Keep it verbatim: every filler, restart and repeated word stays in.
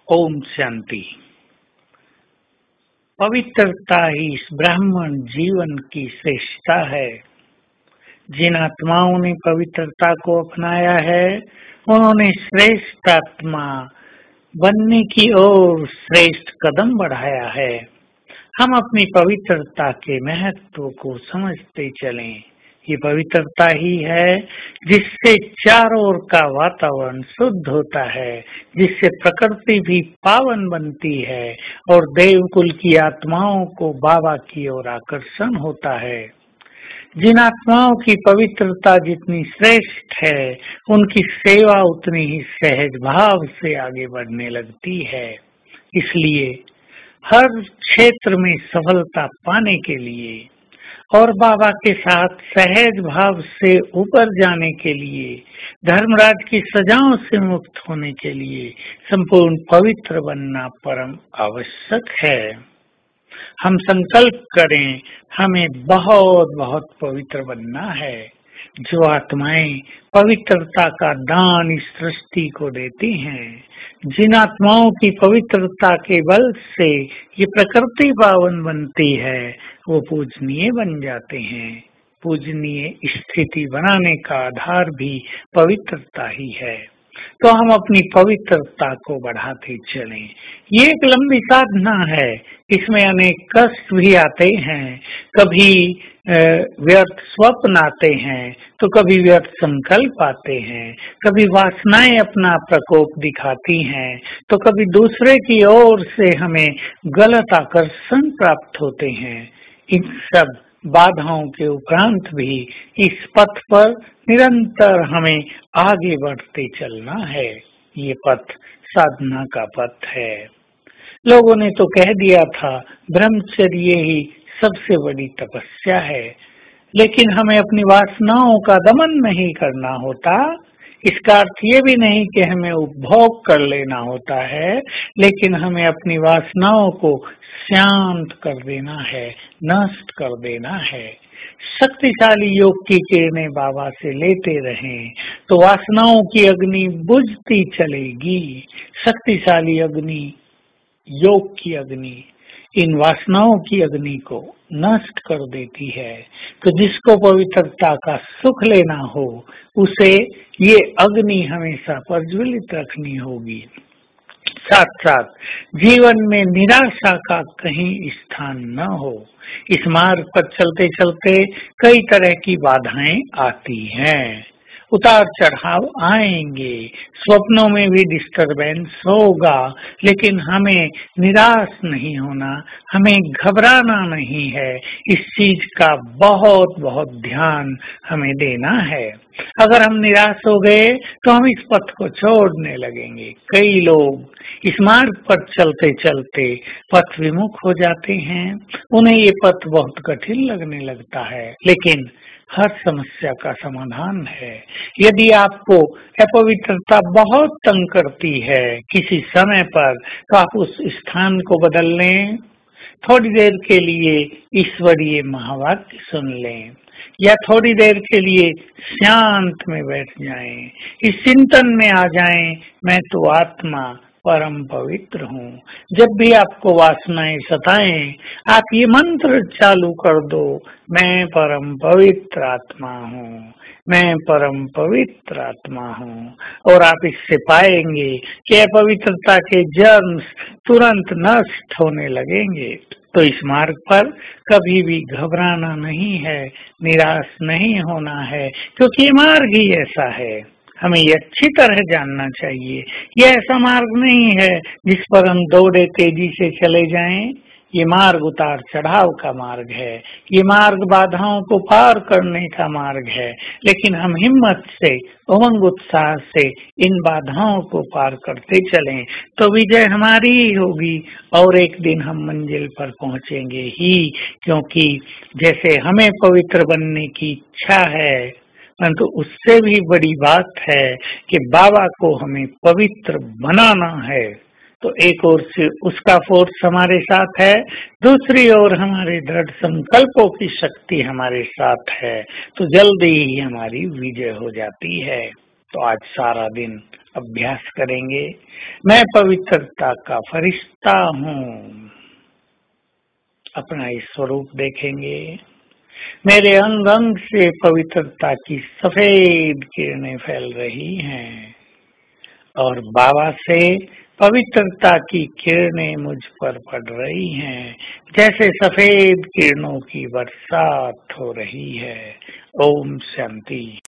ओम शांति। पवित्रता ही इस ब्राह्मण जीवन की श्रेष्ठता है। जिन आत्माओं ने पवित्रता को अपनाया है उन्होंने श्रेष्ठ आत्मा बनने की ओर श्रेष्ठ कदम बढ़ाया है। हम अपनी पवित्रता के महत्व को समझते चलें। ये पवित्रता ही है जिससे चारों ओर का वातावरण शुद्ध होता है, जिससे प्रकृति भी पावन बनती है और देवकुल की आत्माओं को बाबा की ओर आकर्षण होता है। जिन आत्माओं की पवित्रता जितनी श्रेष्ठ है, उनकी सेवा उतनी ही सहज भाव से आगे बढ़ने लगती है। इसलिए हर क्षेत्र में सफलता पाने के लिए और बाबा के साथ सहज भाव से ऊपर जाने के लिए, धर्मराज की सजाओं से मुक्त होने के लिए संपूर्ण पवित्र बनना परम आवश्यक है। हम संकल्प करें, हमें बहुत बहुत पवित्र बनना है। जो आत्माएं पवित्रता का दान इस सृष्टि को देती हैं, जिन आत्माओं की पवित्रता के बल से ये प्रकृति पावन बनती है, वो पूजनीय बन जाते हैं। पूजनीय स्थिति बनाने का आधार भी पवित्रता ही है। तो हम अपनी पवित्रता को बढ़ाते चलें। ये एक लंबी साधना है, इसमें अनेक कष्ट भी आते हैं। कभी व्यर्थ स्वप्न आते हैं, तो कभी व्यर्थ संकल्प आते हैं, कभी वासनाएं अपना प्रकोप दिखाती हैं, तो कभी दूसरे की ओर से हमें गलत आकर्षण प्राप्त होते हैं। इन सब बाधाओं के उपरांत भी इस पथ पर निरंतर हमें आगे बढ़ते चलना है। ये पथ साधना का पथ है। लोगों ने तो कह दिया था ब्रह्मचर्य ही सबसे बड़ी तपस्या है, लेकिन हमें अपनी वासनाओं का दमन नहीं करना होता। इसका अर्थ ये भी नहीं कि हमें उपभोग कर लेना होता है, लेकिन हमें अपनी वासनाओं को शांत कर देना है, नष्ट कर देना है। शक्तिशाली योग की किरणें बाबा से लेते रहें तो वासनाओं की अग्नि बुझती चलेगी। शक्तिशाली अग्नि, योग की अग्नि, इन वासनाओं की अग्नि को नष्ट कर देती है। तो जिसको पवित्रता का सुख लेना हो, उसे ये अग्नि हमेशा प्रज्वलित रखनी होगी। साथ साथ जीवन में निराशा का कहीं स्थान न हो। इस मार्ग पर चलते चलते कई तरह की बाधाएं आती हैं, उतार चढ़ाव आएंगे, स्वप्नों में भी डिस्टरबेंस होगा, लेकिन हमें निराश नहीं होना, हमें घबराना नहीं है। इस चीज का बहुत बहुत ध्यान हमें देना है। अगर हम निराश हो गए तो हम इस पथ को छोड़ने लगेंगे। कई लोग इस मार्ग पर चलते चलते पथ विमुख हो जाते हैं, उन्हें ये पथ बहुत कठिन लगने लगता है। लेकिन हर समस्या का समाधान है। यदि आपको अपवित्रता बहुत तंग करती है किसी समय पर, तो आप उस स्थान को बदल लें, थोड़ी देर के लिए ईश्वरीय महावाक्य सुन लें, या थोड़ी देर के लिए शांत में बैठ जाएं, इस चिंतन में आ जाएं, मैं तो आत्मा परम पवित्र हूँ। जब भी आपको वासनाएं सताएं, आप ये मंत्र चालू कर दो, मैं परम पवित्र आत्मा हूँ, मैं परम पवित्र आत्मा हूँ। और आप इससे पाएंगे कि अपवित्रता के जर्म तुरंत नष्ट होने लगेंगे। तो इस मार्ग पर कभी भी घबराना नहीं है, निराश नहीं होना है, क्योंकि ये मार्ग ही ऐसा है। हमें ये अच्छी तरह जानना चाहिए। ये ऐसा मार्ग नहीं है जिस पर हम दौड़े तेजी से चले जाएं। ये मार्ग उतार चढ़ाव का मार्ग है। ये मार्ग बाधाओं को पार करने का मार्ग है। लेकिन हम हिम्मत से, उमंग उत्साह से इन बाधाओं को पार करते चलें तो विजय हमारी ही होगी, और एक दिन हम मंजिल पर पहुंचेंगे ही। क्योंकि जैसे हमें पवित्र बनने की इच्छा है, परंतु उससे भी बड़ी बात है कि बाबा को हमें पवित्र बनाना है। तो एक ओर से उसका फोर्स हमारे साथ है, दूसरी ओर हमारे दृढ़ संकल्पों की शक्ति हमारे साथ है, तो जल्दी ही हमारी विजय हो जाती है। तो आज सारा दिन अभ्यास करेंगे। मैं पवित्रता का फरिश्ता हूँ, अपना इस स्वरूप देखेंगे। मेरे अंग अंग से पवित्रता की सफेद किरणें फैल रही हैं और बाबा से पवित्रता की किरणें मुझ पर पड़ रही हैं, जैसे सफेद किरणों की बरसात हो रही है। ओम शांति।